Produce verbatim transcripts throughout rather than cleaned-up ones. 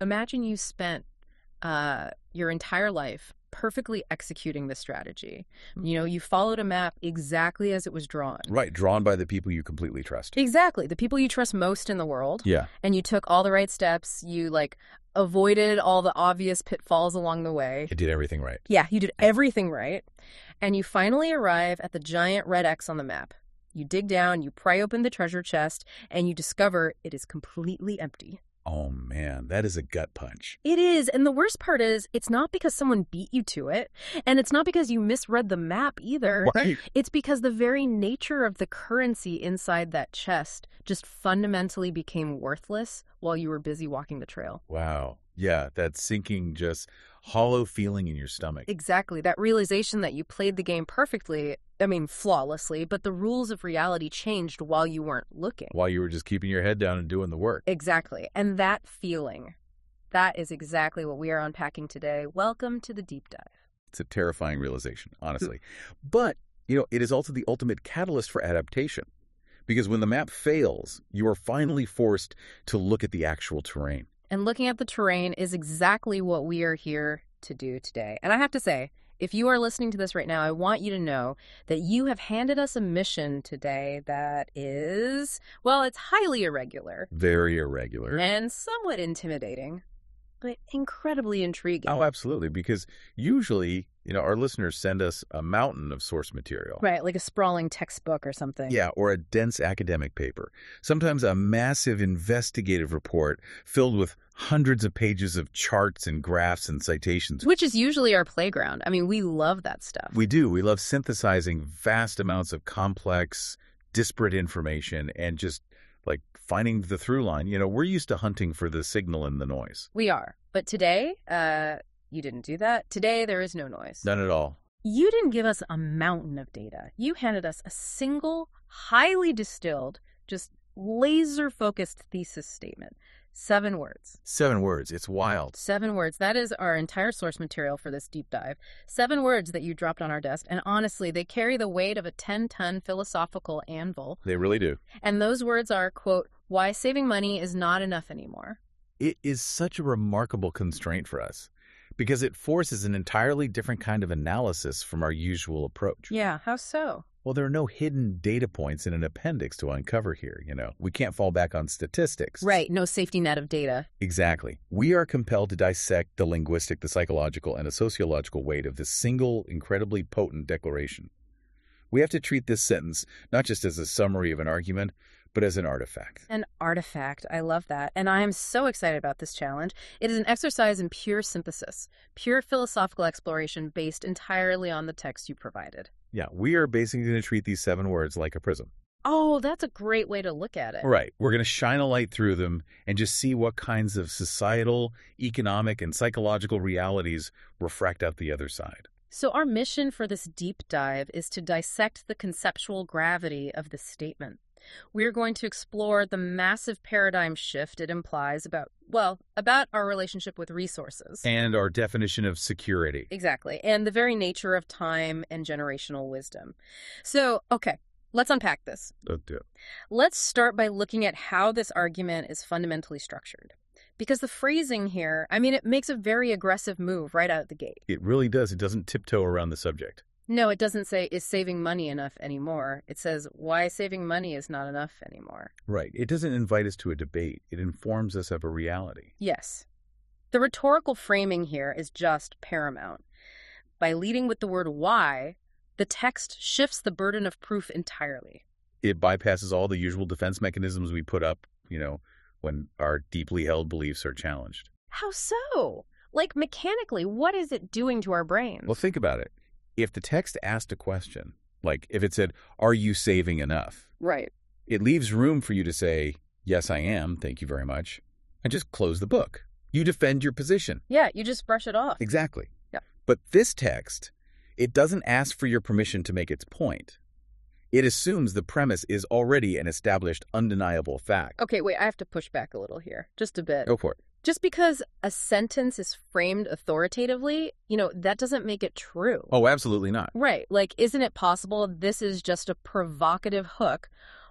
Imagine you spent uh, your entire life perfectly executing this strategy. You know, you followed a map exactly as it was drawn. Right, drawn by the people you completely trust. Exactly, the people you trust most in the world. Yeah. And you took all the right steps. You, like, avoided all the obvious pitfalls along the way. It did everything right. Yeah, you did everything right. And you finally arrive at the giant red X on the map. You dig down, you pry open the treasure chest, and you discover it is completely empty. Oh, man, that is a gut punch. It is. And the worst part is, it's not because someone beat you to it. And it's not because you misread the map either. Right. It's because the very nature of the currency inside that chest just fundamentally became worthless while you were busy walking the trail. Wow. Yeah, that sinking, just hollow feeling in your stomach. Exactly. That realization that you played the game perfectly, I mean, flawlessly, but the rules of reality changed while you weren't looking. While you were just keeping your head down and doing the work. Exactly. And that feeling, that is exactly what we are unpacking today. Welcome to the deep dive. It's a terrifying realization, honestly. But, you know, it is also the ultimate catalyst for adaptation. Because when the map fails, you are finally forced to look at the actual terrain. And looking at the terrain is exactly what we are here to do today. And I have to say, if you are listening to this right now, I want you to know that you have handed us a mission today that is, well, it's highly irregular. Very irregular. And somewhat intimidating, but incredibly intriguing. Oh, absolutely. Because usually, you know, our listeners send us a mountain of source material. Right, like a sprawling textbook or something. Yeah, or a dense academic paper. Sometimes a massive investigative report filled with hundreds of pages of charts and graphs and citations. Which is usually our playground. I mean, we love that stuff. We do. We love synthesizing vast amounts of complex, disparate information and just, like, finding the through line. You know, we're used to hunting for the signal in the noise. We are. But today, uh, you didn't do that. Today, there is no noise. None at all. You didn't give us a mountain of data. You handed us a single, highly distilled, just laser-focused thesis statement. Seven words. Seven words. It's wild. Seven words. That is our entire source material for this deep dive. Seven words that you dropped on our desk. And honestly, they carry the weight of a ten-ton philosophical anvil. They really do. And those words are, quote, why saving money is not enough anymore. It is such a remarkable constraint for us because it forces an entirely different kind of analysis from our usual approach. Yeah, how so? Well, there are no hidden data points in an appendix to uncover here, you know. We can't fall back on statistics. Right, no safety net of data. Exactly. We are compelled to dissect the linguistic, the psychological, and the sociological weight of this single, incredibly potent declaration. We have to treat this sentence not just as a summary of an argument, but as an artifact. An artifact. I love that. And I am so excited about this challenge. It is an exercise in pure synthesis, pure philosophical exploration based entirely on the text you provided. Yeah, we are basically going to treat these seven words like a prism. Oh, that's a great way to look at it. Right. We're going to shine a light through them and just see what kinds of societal, economic, and psychological realities refract out the other side. So our mission for this deep dive is to dissect the conceptual gravity of this statement. We're going to explore the massive paradigm shift it implies about, well, about our relationship with resources. And our definition of security. Exactly. And the very nature of time and generational wisdom. So, okay, let's unpack this. Let's do it. Let's start by looking at how this argument is fundamentally structured. Because the phrasing here, I mean, it makes a very aggressive move right out of the gate. It really does. It doesn't tiptoe around the subject. No, it doesn't say, is saving money enough anymore? It says, why saving money is not enough anymore. Right. It doesn't invite us to a debate. It informs us of a reality. Yes. The rhetorical framing here is just paramount. By leading with the word why, the text shifts the burden of proof entirely. It bypasses all the usual defense mechanisms we put up, you know, when our deeply held beliefs are challenged. How so? Like, mechanically, what is it doing to our brains? Well, think about it. If the text asked a question, like if it said, are you saving enough? Right. It leaves room for you to say, yes, I am, thank you very much, and just close the book. You defend your position. Yeah, you just brush it off. Exactly. Yeah. But this text, it doesn't ask for your permission to make its point. It assumes the premise is already an established, undeniable fact. Okay, wait, I have to push back a little here, just a bit. Go for it. Just because a sentence is framed authoritatively, you know, that doesn't make it true. Oh, absolutely not. Right. Like, isn't it possible this is just a provocative hook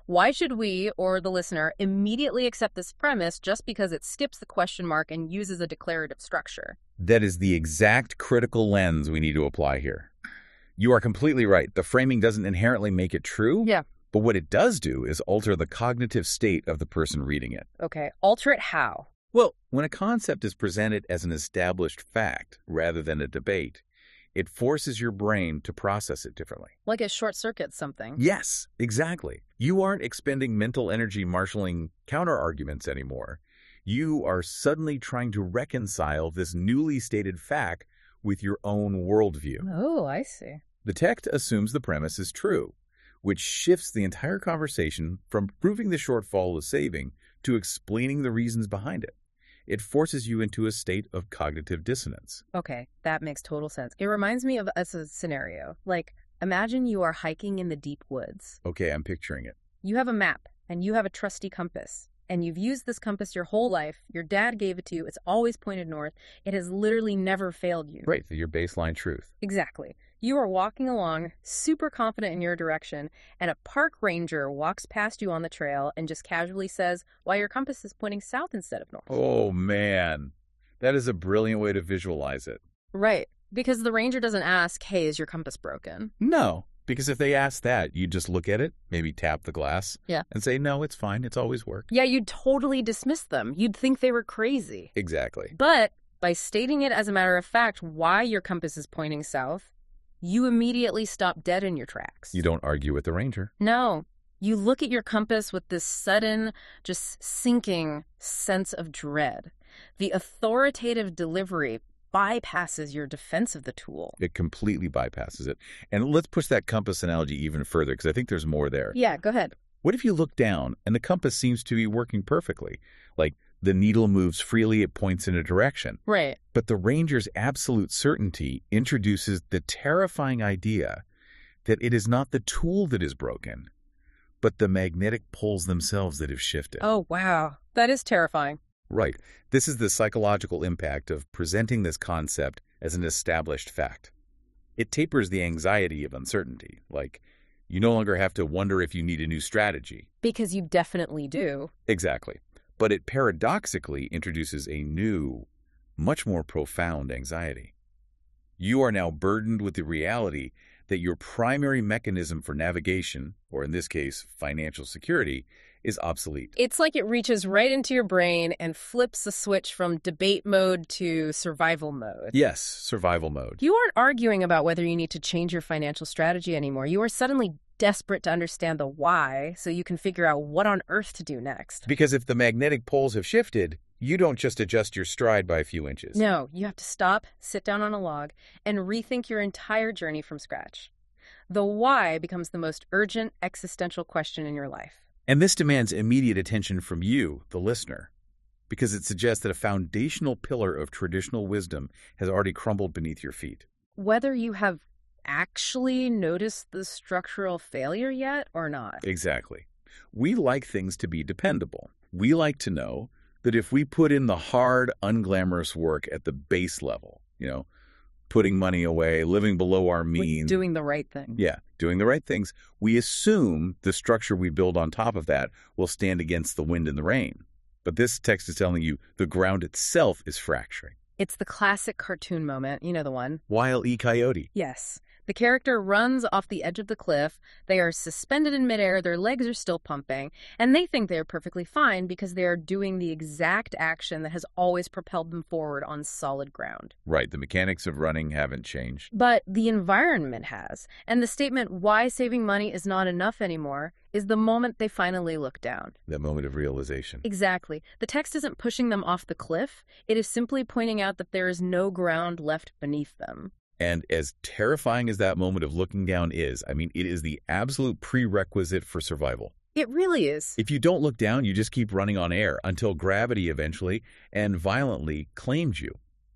Why should we, or the listener, immediately accept this premise just because it skips the question mark and uses a declarative structure? That is the exact critical lens we need to apply here. You are completely right. The framing doesn't inherently make it true. Yeah. But what it does do is alter the cognitive state of the person reading it. Okay, alter it how? Well, when a concept is presented as an established fact rather than a debate, it forces your brain to process it differently. Like it short circuits something. Yes, exactly. You aren't expending mental energy marshaling counter-arguments anymore. You are suddenly trying to reconcile this newly stated fact with your own worldview. Oh, I see. The text assumes the premise is true, which shifts the entire conversation from proving the shortfall is saving to explaining the reasons behind it. It forces you into a state of cognitive dissonance. Okay, that makes total sense. It reminds me of a scenario. Like, imagine you are hiking in the deep woods. Okay, I'm picturing it. You have a map, and you have a trusty compass. And you've used this compass your whole life. Your dad gave it to you. It's always pointed north. It has literally never failed you. Right, your baseline truth. Exactly. You are walking along, super confident in your direction, and a park ranger walks past you on the trail and just casually says, "Why, your compass is pointing south instead of north." Oh, man. That is a brilliant way to visualize it. Right. Because the ranger doesn't ask, "Hey, is your compass broken?" No, because if they ask that, you just look at it, maybe tap the glass, yeah, and say, "No, it's fine. It's always worked." Yeah, you'd totally dismiss them. You'd think they were crazy. Exactly. But by stating it as a matter of fact why your compass is pointing south, you immediately stop dead in your tracks. You don't argue with the ranger. No. You look at your compass with this sudden, just sinking sense of dread. The authoritative delivery bypasses your defense of the tool. It completely bypasses it. And let's push that compass analogy even further, because I think there's more there. Yeah, go ahead. What if you look down and the compass seems to be working perfectly? Like the needle moves freely, it points in a direction. Right. But the ranger's absolute certainty introduces the terrifying idea that it is not the tool that is broken, but the magnetic poles themselves that have shifted. Oh, wow. That is terrifying. Right. This is the psychological impact of presenting this concept as an established fact. It tapers the anxiety of uncertainty. Like, you no longer have to wonder if you need a new strategy. Because you definitely do. Exactly. But it paradoxically introduces a new, much more profound anxiety. You are now burdened with the reality that your primary mechanism for navigation, or in this case, financial security, is obsolete. It's like it reaches right into your brain and flips the switch from debate mode to survival mode. Yes, survival mode. You aren't arguing about whether you need to change your financial strategy anymore. You are suddenly desperate to understand the why so you can figure out what on earth to do next. Because if the magnetic poles have shifted, you don't just adjust your stride by a few inches. No, you have to stop, sit down on a log, and rethink your entire journey from scratch. The why becomes the most urgent existential question in your life. And this demands immediate attention from you, the listener, because it suggests that a foundational pillar of traditional wisdom has already crumbled beneath your feet. Whether you have actually noticed the structural failure yet or not. Exactly. We like things to be dependable. We like to know that if we put in the hard, unglamorous work at the base level, you know, putting money away, living below our means. Doing the right thing. Yeah, doing the right things. We assume the structure we build on top of that will stand against the wind and the rain. But this text is telling you the ground itself is fracturing. It's the classic cartoon moment. You know the one. Wile E. Coyote. Yes. The character runs off the edge of the cliff. They are suspended in midair. Their legs are still pumping. And they think they are perfectly fine because they are doing the exact action that has always propelled them forward on solid ground. Right. The mechanics of running haven't changed. But the environment has. And the statement, why saving money is not enough anymore, is the moment they finally look down. That moment of realization. Exactly. The text isn't pushing them off the cliff. It is simply pointing out that there is no ground left beneath them. And as terrifying as that moment of looking down is, I mean, it is the absolute prerequisite for survival. It really is. If you don't look down, you just keep running on air until gravity eventually and violently claims you.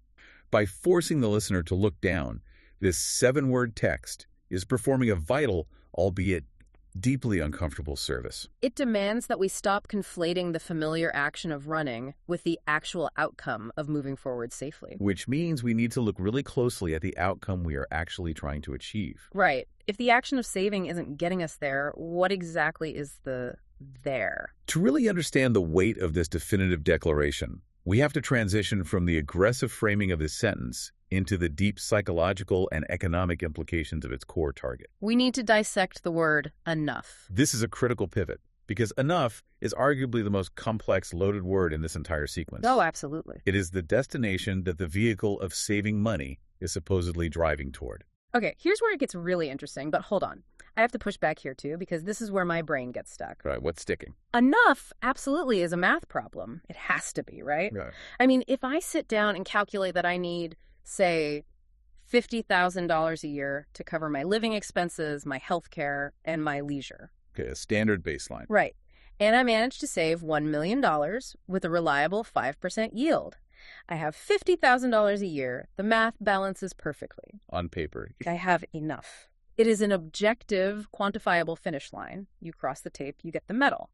By forcing the listener to look down, this seven-word text is performing a vital, albeit Deeply uncomfortable service. It demands that we stop conflating the familiar action of running with the actual outcome of moving forward safely. Which means we need to look really closely at the outcome we are actually trying to achieve. Right. If the action of saving isn't getting us there, what exactly is the there? To really understand the weight of this definitive declaration, we have to transition from the aggressive framing of this sentence into the deep psychological and economic implications of its core target. We need to dissect the word enough. This is a critical pivot, because enough is arguably the most complex, loaded word in this entire sequence. Oh, absolutely. It is the destination that the vehicle of saving money is supposedly driving toward. Okay, here's where it gets really interesting, but hold on. I have to push back here too, because this is where my brain gets stuck. Right, what's sticking? Enough absolutely is a math problem. It has to be, right? Yeah. I mean, if I sit down and calculate that I need, say, fifty thousand dollars a year to cover my living expenses, my health care, and my leisure. Okay, a standard baseline. Right. And I managed to save one million dollars with a reliable five percent yield. I have fifty thousand dollars a year. The math balances perfectly. On paper. I have enough. It is an objective, quantifiable finish line. You cross the tape, you get the medal.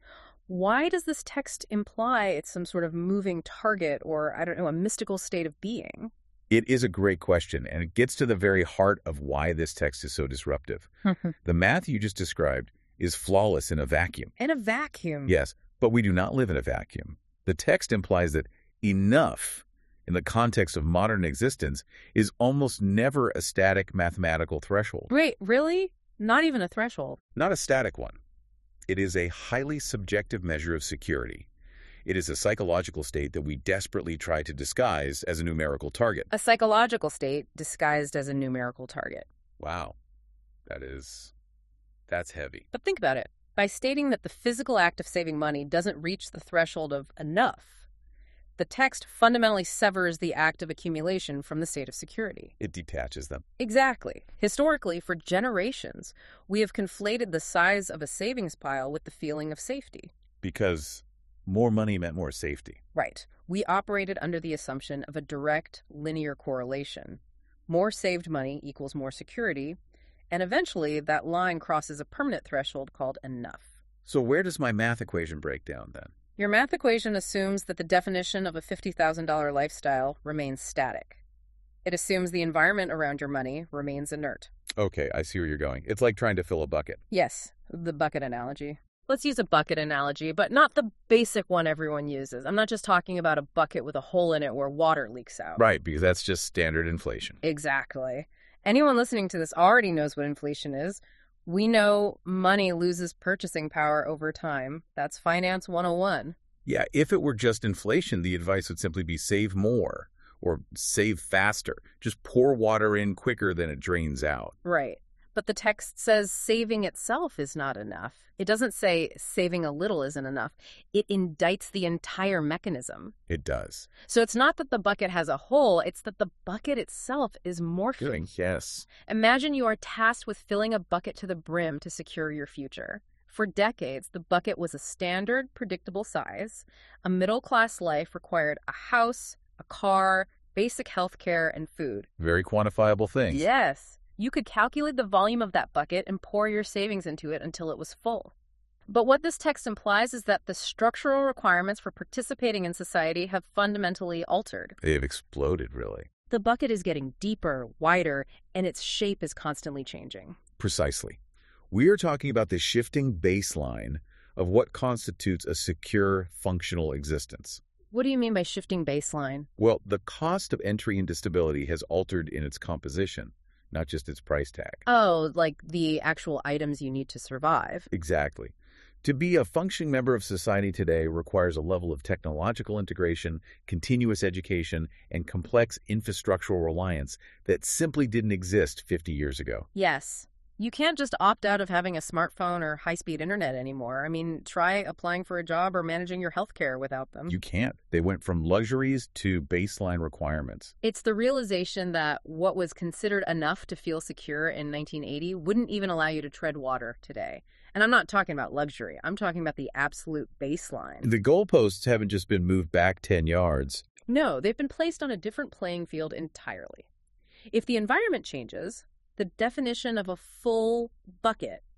Why does this text imply it's some sort of moving target or, I don't know, a mystical state of being? It is a great question, and it gets to the very heart of why this text is so disruptive. The math you just described is flawless in a vacuum. In a vacuum. Yes, but we do not live in a vacuum. The text implies that enough, in the context of modern existence, is almost never a static mathematical threshold. Wait, really? Not even a threshold? Not a static one. It is a highly subjective measure of security. It is a psychological state that we desperately try to disguise as a numerical target. A psychological state disguised as a numerical target. Wow. That is... that's heavy. But think about it. By stating that the physical act of saving money doesn't reach the threshold of enough, the text fundamentally severs the act of accumulation from the state of security. It detaches them. Exactly. Historically, for generations, we have conflated the size of a savings pile with the feeling of safety. Because more money meant more safety. Right. We operated under the assumption of a direct, linear correlation. More saved money equals more security, and eventually that line crosses a permanent threshold called enough. So where does my math equation break down then? Your math equation assumes that the definition of a fifty thousand dollars lifestyle remains static. It assumes the environment around your money remains inert. Okay, I see where you're going. It's like trying to fill a bucket. Yes, the bucket analogy. Let's use a bucket analogy, but not the basic one everyone uses. I'm not just talking about a bucket with a hole in it where water leaks out. Right, because that's just standard inflation. Exactly. Anyone listening to this already knows what inflation is. We know money loses purchasing power over time. That's Finance one oh one. Yeah, if it were just inflation, the advice would simply be save more or save faster. Just pour water in quicker than it drains out. Right. But the text says saving itself is not enough. It doesn't say saving a little isn't enough. It indicts the entire mechanism. It does. So it's not that the bucket has a hole, it's that the bucket itself is morphing. Doing, yes. Imagine you are tasked with filling a bucket to the brim to secure your future. For decades, the bucket was a standard, predictable size. A middle-class life required a house, a car, basic health care, and food. Very quantifiable things. Yes. You could calculate the volume of that bucket and pour your savings into it until it was full. But what this text implies is that the structural requirements for participating in society have fundamentally altered. They have exploded, really. The bucket is getting deeper, wider, and its shape is constantly changing. Precisely. We are talking about the shifting baseline of what constitutes a secure, functional existence. What do you mean by shifting baseline? Well, the cost of entry into stability has altered in its composition, not just its price tag. Oh, like the actual items you need to survive. Exactly. To be a functioning member of society today requires a level of technological integration, continuous education, and complex infrastructural reliance that simply didn't exist fifty years ago. Yes. You can't just opt out of having a smartphone or high-speed internet anymore. I mean, try applying for a job or managing your health care without them. You can't. They went from luxuries to baseline requirements. It's the realization that what was considered enough to feel secure in nineteen eighty wouldn't even allow you to tread water today. And I'm not talking about luxury. I'm talking about the absolute baseline. The goalposts haven't just been moved back ten yards. No, they've been placed on a different playing field entirely. If the environment changes, the definition of a full bucket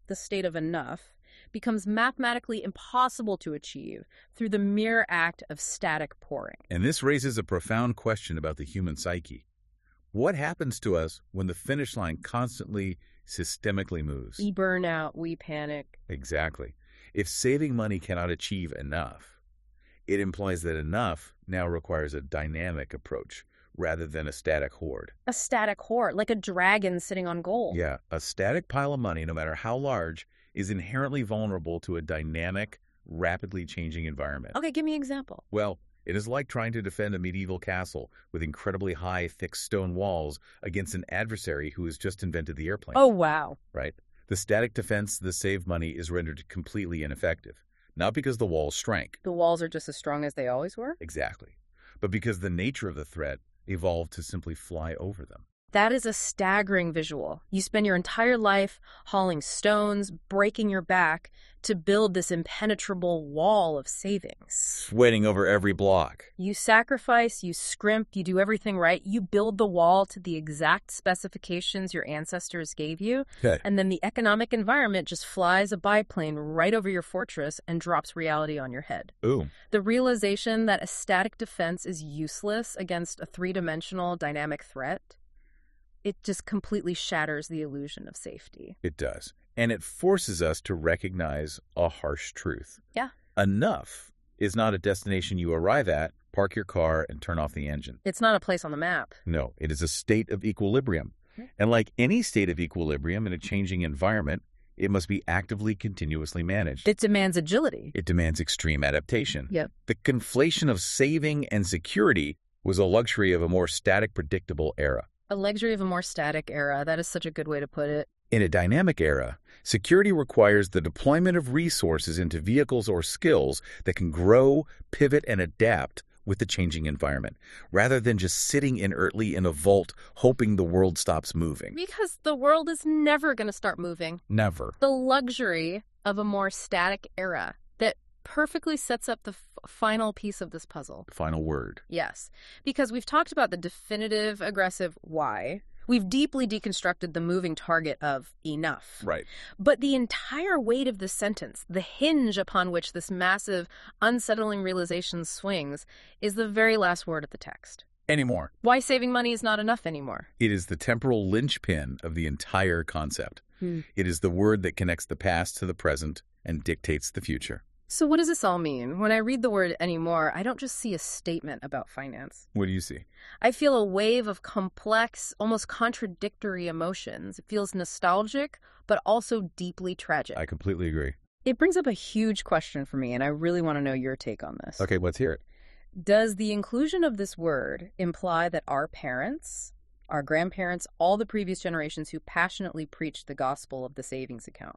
the state of enough, becomes mathematically impossible to achieve through the mere act of static pouring. And this raises a profound question about the human psyche. What happens to us when the finish line constantly, systemically moves? We burn out, we panic. Exactly. If saving money cannot achieve enough, it implies that enough now requires a dynamic approach rather than a static hoard. A static hoard, like a dragon sitting on gold. Yeah, a static pile of money, no matter how large, is inherently vulnerable to a dynamic, rapidly changing environment. Okay, give me an example. Well, it is like trying to defend a medieval castle with incredibly high, thick stone walls against an adversary who has just invented the airplane. Oh, wow. Right? The static defense that saved money is rendered completely ineffective, not because the walls shrank. The walls are just as strong as they always were? Exactly. But because the nature of the threat evolved to simply fly over them. That is a staggering visual. You spend your entire life hauling stones, breaking your back to build this impenetrable wall of savings. Sweating over every block. You sacrifice, you scrimp, you do everything right. You build the wall to the exact specifications your ancestors gave you. Okay. And then the economic environment just flies a biplane right over your fortress and drops reality on your head. Ooh. The realization that a static defense is useless against a three-dimensional dynamic threat, it just completely shatters the illusion of safety. It does. And it forces us to recognize a harsh truth. Yeah. Enough is not a destination you arrive at, park your car, and turn off the engine. It's not a place on the map. No, it is a state of equilibrium. Okay. And like any state of equilibrium in a changing environment, it must be actively, continuously managed. It demands agility. It demands extreme adaptation. Yep. The conflation of saving and security was a luxury of a more static, predictable era. A luxury of a more static era. That is such a good way to put it. In a dynamic era, security requires the deployment of resources into vehicles or skills that can grow, pivot, and adapt with the changing environment, rather than just sitting inertly in a vault hoping the world stops moving. Because the world is never going to start moving. Never. The luxury of a more static era that perfectly sets up the f- final piece of this puzzle. Final word. Yes, because we've talked about the definitive aggressive why. We've deeply deconstructed the moving target of enough. Right. But the entire weight of this sentence, the hinge upon which this massive, unsettling realization swings, is the very last word of the text. Anymore. Why saving money is not enough anymore. It is the temporal linchpin of the entire concept. Hmm. It is the word that connects the past to the present and dictates the future. So what does this all mean? When I read the word anymore, I don't just see a statement about finance. What do you see? I feel a wave of complex, almost contradictory emotions. It feels nostalgic, but also deeply tragic. I completely agree. It brings up a huge question for me, and I really want to know your take on this. Okay, let's hear it. Does the inclusion of this word imply that our parents, our grandparents, all the previous generations who passionately preached the gospel of the savings account,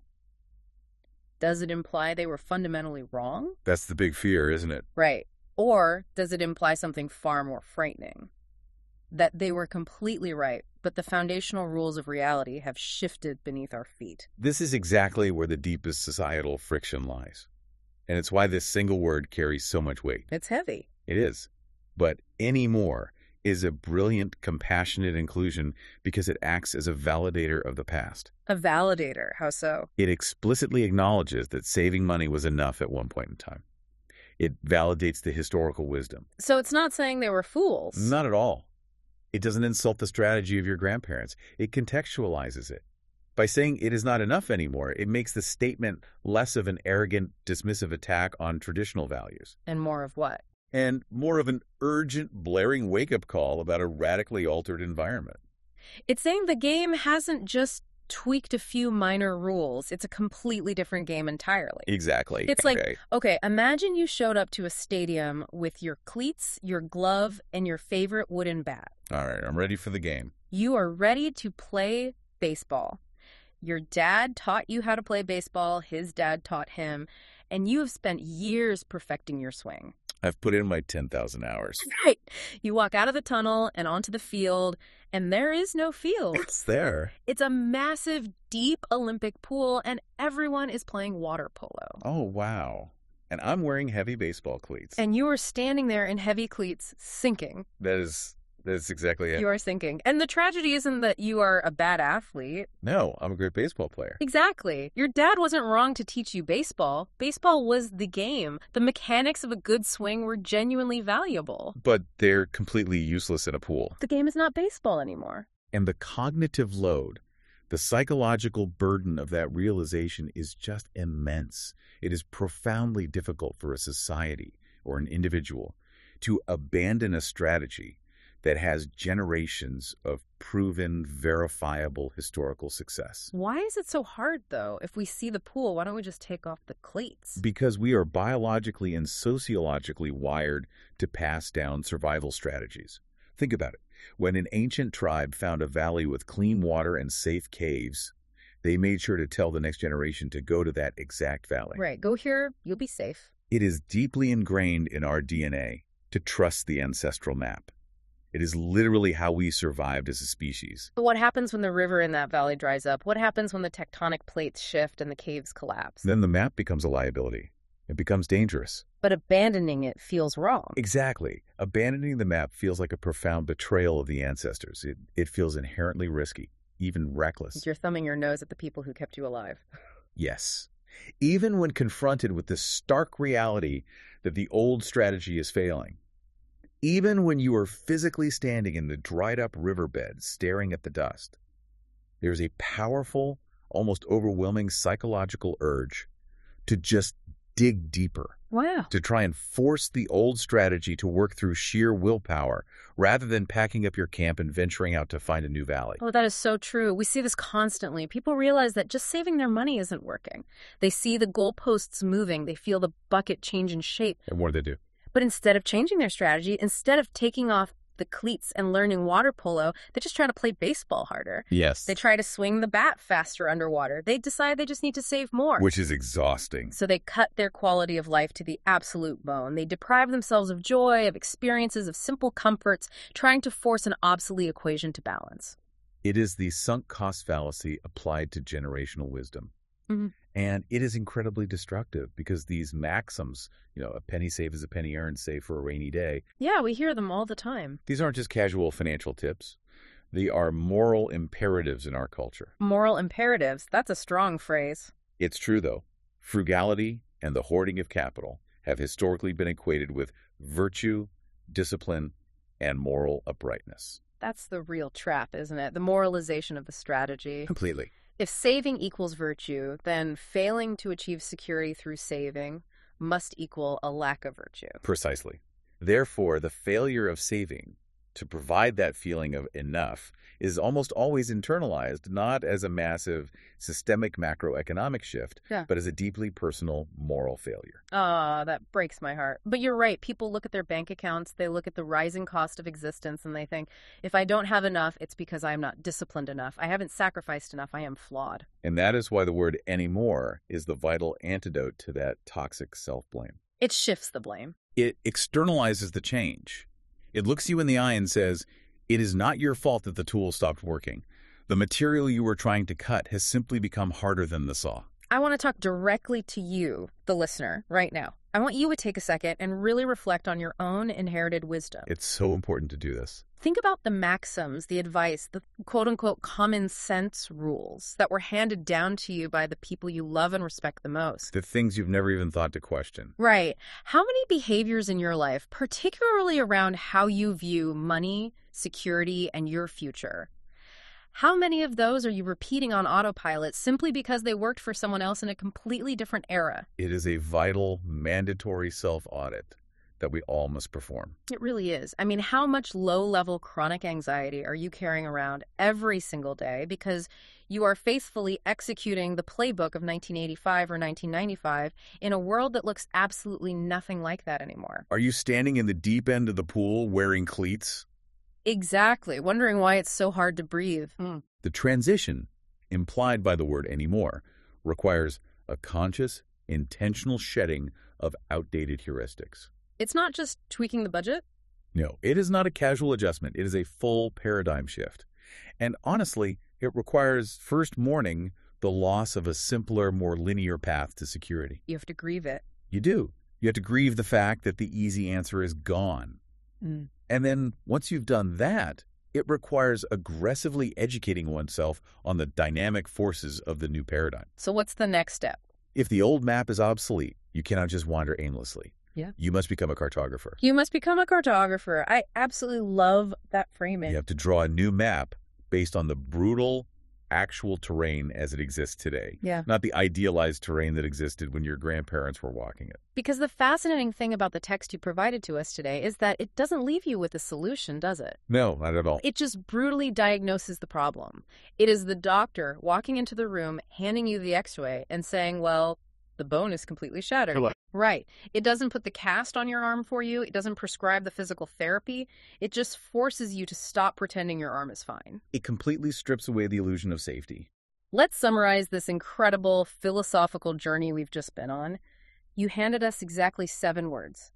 does it imply they were fundamentally wrong? That's the big fear, isn't it? Right. Or does it imply something far more frightening? That they were completely right, but the foundational rules of reality have shifted beneath our feet. This is exactly where the deepest societal friction lies. And it's why this single word carries so much weight. It's heavy. It is. But anymore is a brilliant, compassionate inclusion because it acts as a validator of the past. A validator. How so? It explicitly acknowledges that saving money was enough at one point in time. It validates the historical wisdom. So it's not saying they were fools. Not at all. It doesn't insult the strategy of your grandparents. It contextualizes it. By saying it is not enough anymore, it makes the statement less of an arrogant, dismissive attack on traditional values. And more of what? And more of an urgent, blaring wake-up call about a radically altered environment. It's saying the game hasn't just tweaked a few minor rules. It's a completely different game entirely. Exactly. It's okay. like, okay, imagine you showed up to a stadium with your cleats, your glove, and your favorite wooden bat. All right, I'm ready for the game. You are ready to play baseball. Your dad taught you how to play baseball. His dad taught him. And you have spent years perfecting your swing. I've put in my ten thousand hours. Right. You walk out of the tunnel and onto the field, and there is no field. It's there. It's a massive, deep Olympic pool, and everyone is playing water polo. Oh, wow. And I'm wearing heavy baseball cleats. And you are standing there in heavy cleats, sinking. That is That's exactly it. You are sinking. And the tragedy isn't that you are a bad athlete. No, I'm a great baseball player. Exactly. Your dad wasn't wrong to teach you baseball. Baseball was the game. The mechanics of a good swing were genuinely valuable. But they're completely useless in a pool. The game is not baseball anymore. And the cognitive load, the psychological burden of that realization is just immense. It is profoundly difficult for a society or an individual to abandon a strategy that has generations of proven, verifiable historical success. Why is it so hard, though? If we see the pool, why don't we just take off the cleats? Because we are biologically and sociologically wired to pass down survival strategies. Think about it. When an ancient tribe found a valley with clean water and safe caves, they made sure to tell the next generation to go to that exact valley. Right. Go here, you'll be safe. It is deeply ingrained in our D N A to trust the ancestral map. It is literally how we survived as a species. But what happens when the river in that valley dries up? What happens when the tectonic plates shift and the caves collapse? Then the map becomes a liability. It becomes dangerous. But abandoning it feels wrong. Exactly. Abandoning the map feels like a profound betrayal of the ancestors. It, it feels inherently risky, even reckless. You're thumbing your nose at the people who kept you alive. Yes. Even when confronted with the stark reality that the old strategy is failing, even when you are physically standing in the dried-up riverbed staring at the dust, there's a powerful, almost overwhelming psychological urge to just dig deeper. Wow. To try and force the old strategy to work through sheer willpower rather than packing up your camp and venturing out to find a new valley. Oh, that is so true. We see this constantly. People realize that just saving their money isn't working. They see the goalposts moving. They feel the bucket change in shape. And what do they do? But instead of changing their strategy, instead of taking off the cleats and learning water polo, they just try to play baseball harder. Yes. They try to swing the bat faster underwater. They decide they just need to save more. Which is exhausting. So they cut their quality of life to the absolute bone. They deprive themselves of joy, of experiences, of simple comforts, trying to force an obsolete equation to balance. It is the sunk cost fallacy applied to generational wisdom. Mm-hmm. And it is incredibly destructive because these maxims, you know, a penny saved is a penny earned, save for a rainy day. Yeah, we hear them all the time. These aren't just casual financial tips. They are moral imperatives in our culture. Moral imperatives. That's a strong phrase. It's true, though. Frugality and the hoarding of capital have historically been equated with virtue, discipline, and moral uprightness. That's the real trap, isn't it? The moralization of the strategy. Completely. If saving equals virtue, then failing to achieve security through saving must equal a lack of virtue. Precisely. Therefore, the failure of saving to provide that feeling of enough is almost always internalized, not as a massive systemic macroeconomic shift, yeah. but as a deeply personal moral failure. Ah, oh, that breaks my heart. But you're right. People look at their bank accounts, they look at the rising cost of existence, and they think, if I don't have enough, it's because I am not disciplined enough. I haven't sacrificed enough. I am flawed. And that is why the word anymore is the vital antidote to that toxic self-blame. It shifts the blame. It externalizes the change. It looks you in the eye and says, it is not your fault that the tool stopped working. The material you were trying to cut has simply become harder than the saw. I want to talk directly to you, the listener, right now. I want you to take a second and really reflect on your own inherited wisdom. It's so important to do this. Think about the maxims, the advice, the quote-unquote common sense rules that were handed down to you by the people you love and respect the most. The things you've never even thought to question. Right. How many behaviors in your life, particularly around how you view money, security, and your future, how many of those are you repeating on autopilot simply because they worked for someone else in a completely different era? It is a vital, mandatory self-audit that we all must perform. It really is. I mean, how much low-level chronic anxiety are you carrying around every single day because you are faithfully executing the playbook of nineteen eighty-five or nineteen ninety-five in a world that looks absolutely nothing like that anymore? Are you standing in the deep end of the pool wearing cleats? Exactly. Wondering why it's so hard to breathe. Mm. The transition, implied by the word anymore, requires a conscious, intentional shedding of outdated heuristics. It's not just tweaking the budget? No, it is not a casual adjustment. It is a full paradigm shift. And honestly, it requires first mourning the loss of a simpler, more linear path to security. You have to grieve it. You do. You have to grieve the fact that the easy answer is gone. Mm. And then once you've done that, it requires aggressively educating oneself on the dynamic forces of the new paradigm. So what's the next step? If the old map is obsolete, you cannot just wander aimlessly. Yeah. You must become a cartographer. You must become a cartographer. I absolutely love that framing. You have to draw a new map based on the brutal, actual terrain as it exists today. Yeah. Not the idealized terrain that existed when your grandparents were walking it. Because the fascinating thing about the text you provided to us today is that it doesn't leave you with a solution, does it? No, not at all. It just brutally diagnoses the problem. It is the doctor walking into the room, handing you the x-ray and saying, well, the bone is completely shattered. Hello. Right. It doesn't put the cast on your arm for you. It doesn't prescribe the physical therapy. It just forces you to stop pretending your arm is fine. It completely strips away the illusion of safety. Let's summarize this incredible philosophical journey we've just been on. You handed us exactly seven words.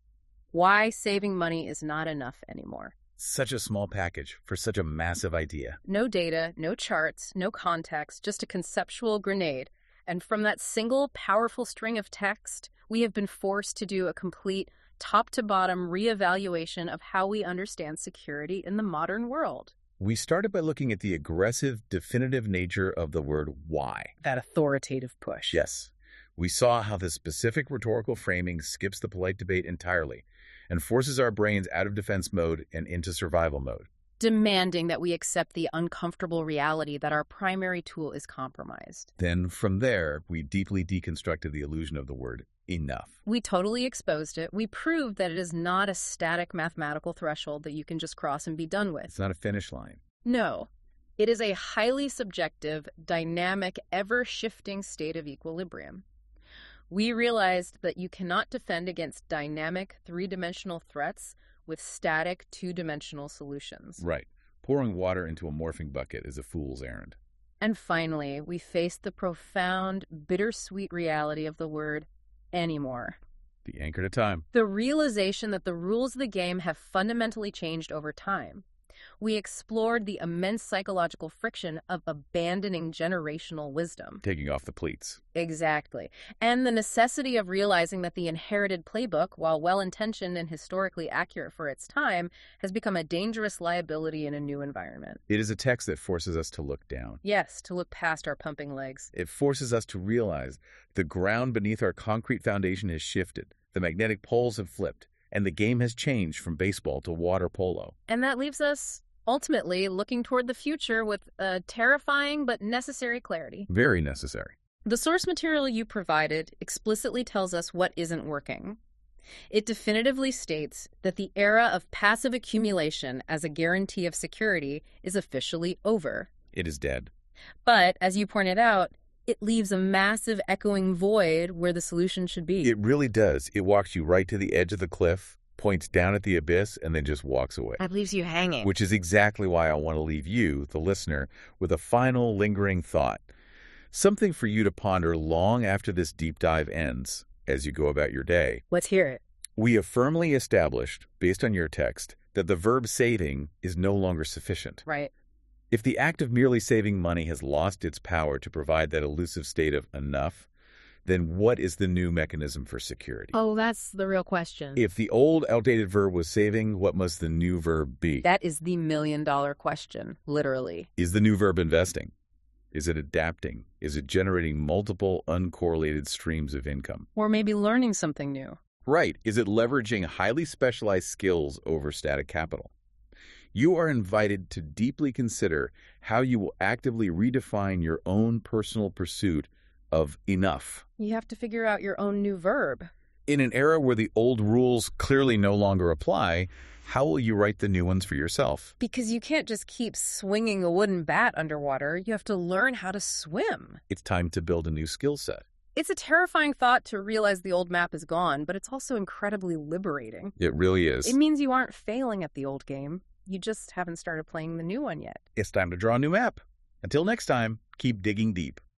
Why saving money is not enough anymore. Such a small package for such a massive idea. No data, no charts, no context, just a conceptual grenade. And from that single powerful string of text, we have been forced to do a complete top-to-bottom reevaluation of how we understand security in the modern world. We started by looking at the aggressive, definitive nature of the word why. That authoritative push. Yes. We saw how the specific rhetorical framing skips the polite debate entirely and forces our brains out of defense mode and into survival mode. Demanding that we accept the uncomfortable reality that our primary tool is compromised. Then, from there, we deeply deconstructed the illusion of the word enough. We totally exposed it. We proved that it is not a static mathematical threshold that you can just cross and be done with. It's not a finish line. No. It is a highly subjective, dynamic, ever-shifting state of equilibrium. We realized that you cannot defend against dynamic, three-dimensional threats with static, two-dimensional solutions. Right. Pouring water into a morphing bucket is a fool's errand. And finally, we faced the profound, bittersweet reality of the word anymore. The anchor to time. The realization that the rules of the game have fundamentally changed over time. We explored the immense psychological friction of abandoning generational wisdom. Taking off the cleats. Exactly. And the necessity of realizing that the inherited playbook, while well-intentioned and historically accurate for its time, has become a dangerous liability in a new environment. It is a text that forces us to look down. Yes, to look past our pumping legs. It forces us to realize the ground beneath our concrete foundation has shifted. The magnetic poles have flipped. And the game has changed from baseball to water polo. And that leaves us, ultimately, looking toward the future with a terrifying but necessary clarity. Very necessary. The source material you provided explicitly tells us what isn't working. It definitively states that the era of passive accumulation as a guarantee of security is officially over. It is dead. But, as you pointed out, it leaves a massive echoing void where the solution should be. It really does. It walks you right to the edge of the cliff, points down at the abyss, and then just walks away. That leaves you hanging. Which is exactly why I want to leave you, the listener, with a final lingering thought. Something for you to ponder long after this deep dive ends as you go about your day. Let's hear it. We have firmly established, based on your text, that the verb saving is no longer sufficient. Right. If the act of merely saving money has lost its power to provide that elusive state of enough, then what is the new mechanism for security? Oh, that's the real question. If the old, outdated verb was saving, what must the new verb be? That is the million-dollar question, literally. Is the new verb investing? Is it adapting? Is it generating multiple uncorrelated streams of income? Or maybe learning something new. Right. Is it leveraging highly specialized skills over static capital? You are invited to deeply consider how you will actively redefine your own personal pursuit of enough. You have to figure out your own new verb. In an era where the old rules clearly no longer apply, how will you write the new ones for yourself? Because you can't just keep swinging a wooden bat underwater. You have to learn how to swim. It's time to build a new skill set. It's a terrifying thought to realize the old map is gone, but it's also incredibly liberating. It really is. It means you aren't failing at the old game. You just haven't started playing the new one yet. It's time to draw a new map. Until next time, keep digging deep.